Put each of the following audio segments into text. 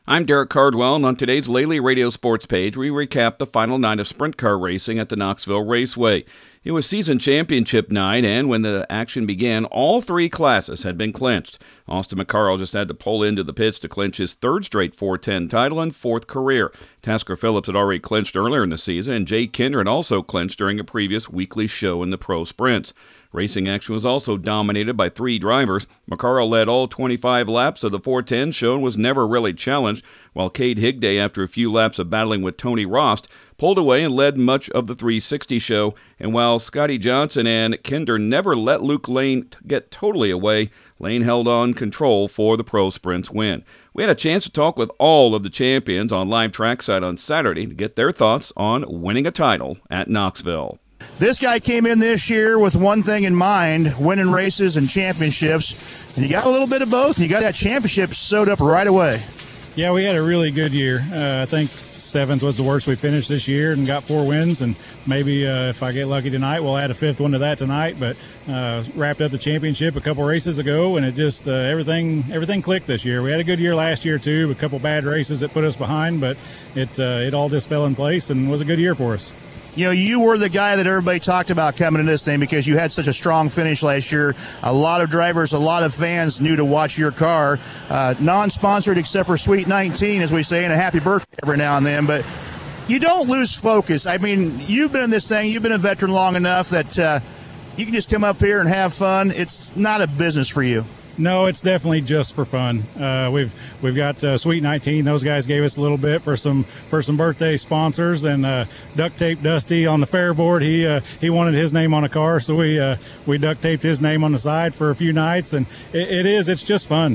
I'm Derek Cardwell, and on today's Lely Radio Sports page, we recap the final night of sprint car racing at the Knoxville Raceway. It was season championship night, and when the action began, all three classes had been clinched. Austin McCarl just had to pull into the pits to clinch his third straight 410 title and fourth career. Tasker Phillips had already clinched earlier in the season, and Jay Kinder had also clinched during a previous weekly show in the Pro Sprints. Racing action was also dominated by three drivers. McCarl led all 25 laps of the 410 show and was never really challenged, while Cade Higday, after a few laps of battling with Tony Rost, pulled away and led much of the 360 show. And while Scotty Johnson and Kinder never let Luke Lane get totally away, Lane held on control for the Pro Sprints win. We had a chance to talk with all of the champions on Live Trackside on Saturday to get their thoughts on winning a title at Knoxville. This guy came in this year with one thing in mind, winning races and championships, and you got a little bit of both. You got that championship sewed up right away. Yeah, we had a really good year. I think seventh was the worst we finished this year and got 4 wins, and maybe if I get lucky tonight, we'll add a fifth one to that tonight. But wrapped up the championship a couple races ago, and it just everything clicked this year. We had a good year last year, too, a couple bad races that put us behind, but it all just fell in place and was a good year for us. You know, you were the guy that everybody talked about coming in this thing because you had such a strong finish last year. A lot of drivers, a lot of fans knew to watch your car. Non-sponsored except for Sweet 19, as we say, and a happy birthday every now and then. But you don't lose focus. I mean, you've been in this thing. You've been a veteran long enough that you can just come up here and have fun. It's not a business for you. No, it's definitely just for fun. We've got Sweet 19. Those guys gave us a little bit for some birthday sponsors, and Duct Tape Dusty on the fair board. He wanted his name on a car, so we duct taped his name on the side for a few nights, and it's just fun.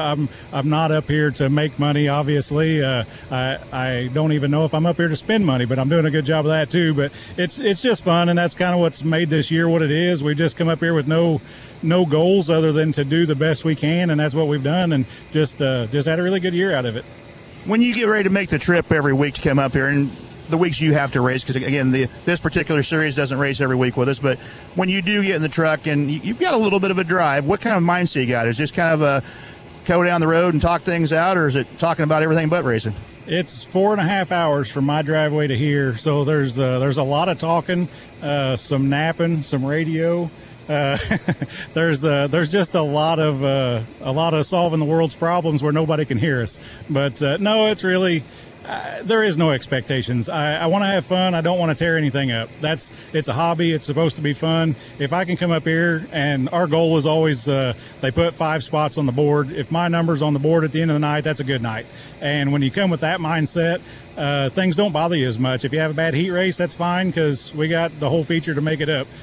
I'm not up here to make money, obviously. I don't even know if I'm up here to spend money, but I'm doing a good job of that too. But it's just fun, and that's kind of what's made this year what it is. We just come up here with no goals other than to do the best we can, and that's what we've done, and just had a really good year out of it. When you get ready to make the trip every week to come up here, and the weeks you have to race, because again, this particular series doesn't race every week with us, but when you do get in the truck and you've got a little bit of a drive, what kind of mindset you got? Is this kind of a go down the road and talk things out, or is it talking about everything but racing? It's 4.5 hours from my driveway to here, so there's a lot of talking, some napping, some radio. There's just a lot of solving the world's problems where nobody can hear us. But no, it's really there is no expectations. I want to have fun. I don't want to tear anything up. It's a hobby. It's supposed to be fun. If I can come up here, and our goal is always they put 5 spots on the board. If my number's on the board at the end of the night, that's a good night. And when you come with that mindset, things don't bother you as much. If you have a bad heat race, that's fine because we got the whole feature to make it up.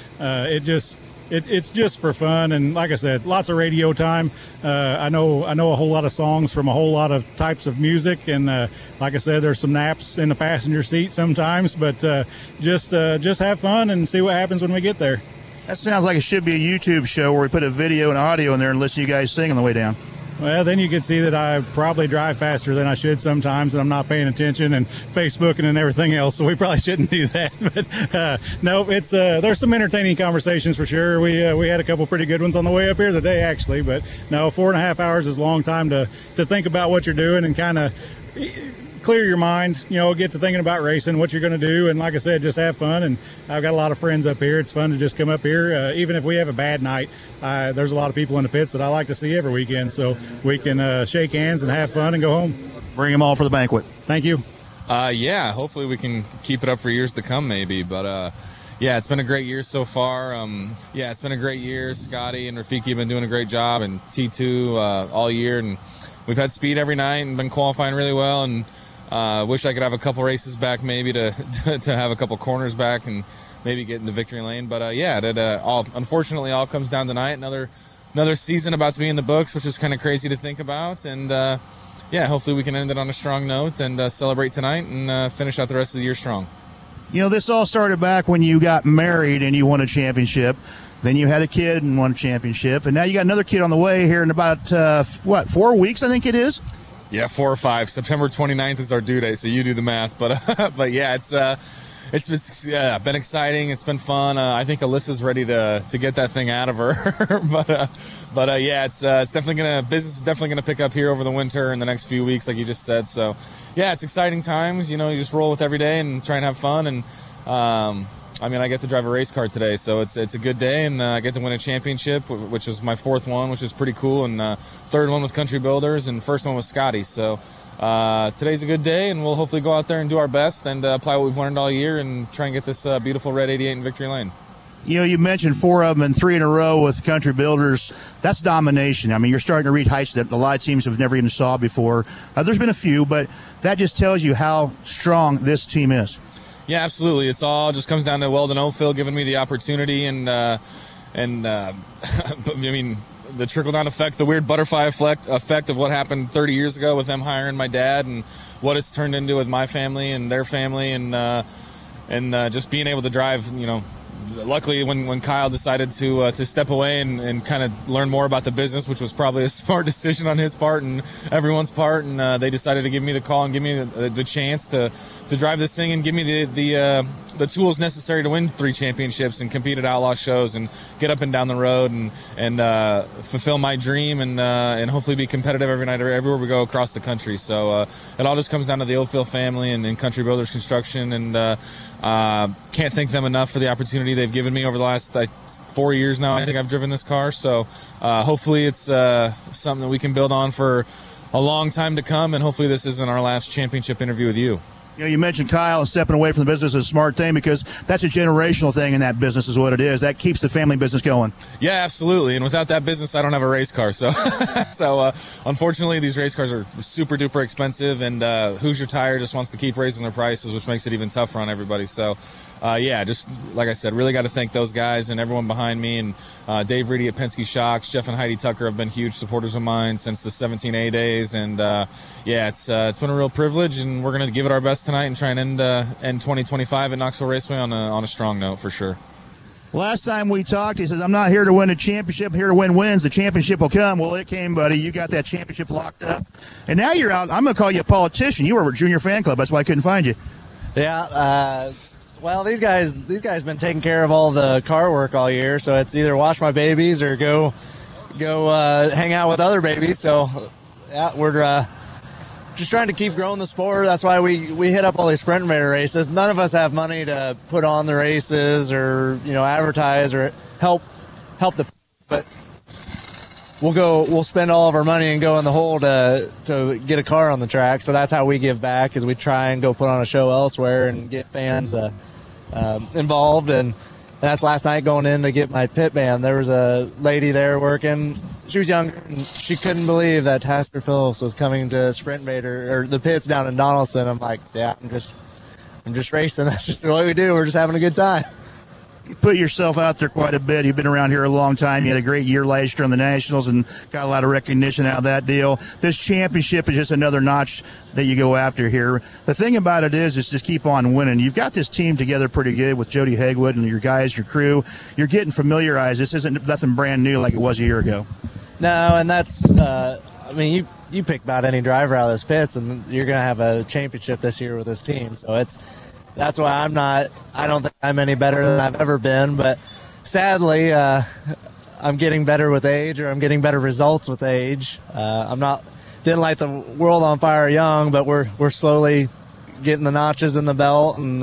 It's just for fun, and like I said, lots of radio time. I know a whole lot of songs from a whole lot of types of music, and like I said, there's some naps in the passenger seat sometimes. But just have fun and see what happens when we get there. That sounds like it should be a YouTube show where we put a video and audio in there and listen to you guys sing on the way down. Well, then you can see that I probably drive faster than I should sometimes, and I'm not paying attention and Facebooking and everything else, so we probably shouldn't do that. But no, it's there's some entertaining conversations for sure. We had a couple pretty good ones on the way up here today, actually. But no, 4.5 hours is a long time to think about what you're doing and kind of clear your mind, get to thinking about racing, what you're going to do. And like I said, just have fun. And I've got a lot of friends up here. It's fun to just come up here. Even if we have a bad night, there's a lot of people in the pits that I like to see every weekend. So we can shake hands and have fun and go home. Bring them all for the banquet. Thank you. Yeah, hopefully we can keep it up for years to come maybe. But yeah, it's been a great year so far. Yeah, it's been a great year. Scotty and Rafiki have been doing a great job, and T2 all year. And we've had speed every night and been qualifying really well. And wish I could have a couple races back maybe to have a couple corners back and maybe get in the victory lane. But yeah, unfortunately all comes down tonight. Another season about to be in the books, which is kind of crazy to think about. And yeah, hopefully we can end it on a strong note and celebrate tonight and finish out the rest of the year strong. This all started back when you got married and you won a championship. Then you had a kid and won a championship. And now you got another kid on the way here in about, 4 weeks, I think it is? Yeah, 4 or 5. September 29th is our due date, so you do the math. But but yeah, been exciting. It's been fun. I think Alyssa's ready to get that thing out of her. but yeah, it's definitely business is definitely gonna pick up here over the winter in the next few weeks, like you just said. So yeah, it's exciting times. You know, you just roll with every day and try and have fun. And I mean, I get to drive a race car today, so it's a good day, and I get to win a championship, which is my 4th one, which is pretty cool, and 3rd one with Country Builders, and 1st one with Scotty. So today's a good day, and we'll hopefully go out there and do our best and apply what we've learned all year and try and get this beautiful red 88 in victory lane. You know, you mentioned 4 of them and 3 in a row with Country Builders. That's domination. I mean, you're starting to reach heights that a lot of teams have never even saw before. There's been a few, but that just tells you how strong this team is. Yeah, absolutely. It's all just comes down to Weldon Oldfield giving me the opportunity, and I mean, the trickle-down effect, the weird butterfly effect of what happened 30 years ago with them hiring my dad, and what it's turned into with my family and their family, and just being able to drive. You know, luckily when Kyle decided to step away and kind of learn more about the business, which was probably a smart decision on his part and everyone's part, and they decided to give me the call and give me the chance to drive this thing and give me the tools necessary to win 3 championships and compete at outlaw shows and get up and down the road and fulfill my dream and hopefully be competitive every night everywhere we go across the country. So it all just comes down to the Oldfield family and Country Builders Construction, and can't thank them enough for the opportunity they've given me over the last 4 years now. I think I've driven this car, so hopefully it's something that we can build on for a long time to come, and hopefully this isn't our last championship interview with you. You know, you mentioned Kyle and stepping away from the business is a smart thing, because that's a generational thing in that business is what it is. That keeps the family business going. Yeah, absolutely. And without that business, I don't have a race car. So unfortunately, these race cars are super duper expensive, and Hoosier Tire just wants to keep raising their prices, which makes it even tougher on everybody. So yeah, just like I said, really got to thank those guys and everyone behind me, and Dave Reedy at Penske Shocks, Jeff and Heidi Tucker have been huge supporters of mine since the 17A days, and yeah, it's been a real privilege, and we're going to give it our best tonight and try and end 2025 at Knoxville Raceway on a strong note for sure. Last time we talked, he says, I'm not here to win a championship, I'm here to win wins. The championship will come. Well, it came, buddy. You got that championship locked up. And now you're out. I'm going to call you a politician. You were a junior fan club. That's why I couldn't find you. Yeah, well, these guys been taking care of all the car work all year, so it's either wash my babies or go hang out with other babies. So yeah, we're just trying to keep growing the sport. That's why we hit up all these Sprint Invader races. None of us have money to put on the races or advertise or help but we'll spend all of our money and go in the hole to get a car on the track. So that's how we give back, is we try and go put on a show elsewhere and get fans involved. And that's last night going in to get my pit band. There was a lady there working. She was young, and she couldn't believe that Tasker Phillips was coming to Sprint Invader or the pits down in Donaldson. I'm like, yeah, I'm just racing. That's just what we do. We're just having a good time. You put yourself out there quite a bit. You've been around here a long time. You had a great year last year on the Nationals and got a lot of recognition out of that deal. This championship is just another notch that you go after here. The thing about it is just keep on winning. You've got this team together pretty good with Jody Hegwood and your guys, your crew. You're getting familiarized. This isn't nothing brand new like it was a year ago. No, and that's, I mean, you pick about any driver out of this pits, and you're going to have a championship this year with this team. So that's why I don't think I'm any better than I've ever been. But sadly, I'm getting better with age, or I'm getting better results with age. Didn't light the world on fire young, but we're slowly getting the notches in the belt, and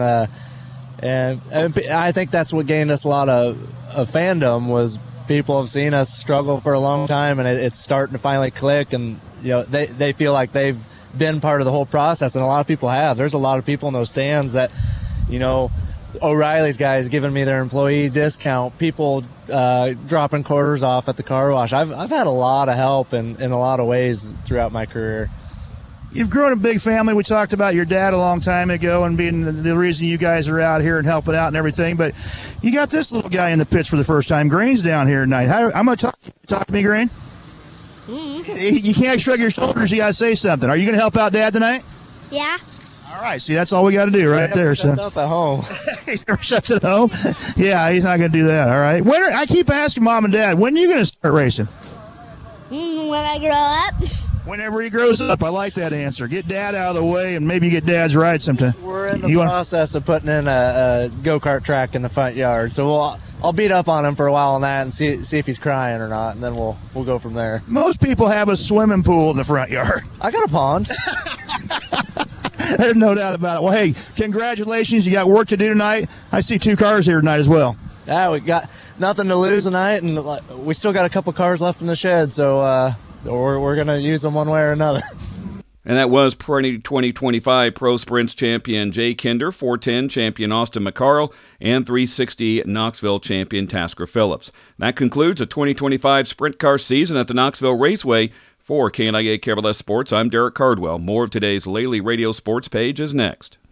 I think that's what gained us a lot of fandom. Was people have seen us struggle for a long time, and it's starting to finally click, and they feel like they've been part of the whole process, and a lot of people have. There's a lot of people in those stands that, O'Reilly's guys giving me their employee discount, people dropping quarters off at the car wash. I've had a lot of help in a lot of ways throughout my career. You've grown a big family. We talked about your dad a long time ago and being the reason you guys are out here and helping out and everything. But you got this little guy in the pits for the first time. Grain's down here tonight. I'm going to talk to me, Grain. You can't shrug your shoulders. You got to say something. Are you going to help out Dad tonight? Yeah. All right. See, that's all we got to do right there. Shuts up at home. He never shuts at home? Yeah, he's not going to do that. All right. I keep asking Mom and Dad, when are you going to start racing? When I grow up. Whenever he grows up. I like that answer. Get Dad out of the way, and maybe get Dad's ride sometime. We're We're in the process of putting in a go-kart track in the front yard, so I'll beat up on him for a while on that and see if he's crying or not, and then we'll go from there. Most people have a swimming pool in the front yard. I got a pond. There's no doubt about it. Well, hey, congratulations. You got work to do tonight. I see 2 cars here tonight as well. Yeah, we got nothing to lose tonight, and we still got a couple cars left in the shed, so we're going to use them one way or another. And that was 2025 Pro Sprints champion Jay Kinder, 410 champion Austin McCarl, and 360 Knoxville champion Tasker Phillips. That concludes the 2025 Sprint Car season at the Knoxville Raceway. For KNIA Chevrolet Sports, I'm Derek Cardwell. More of today's Lely Radio Sports page is next.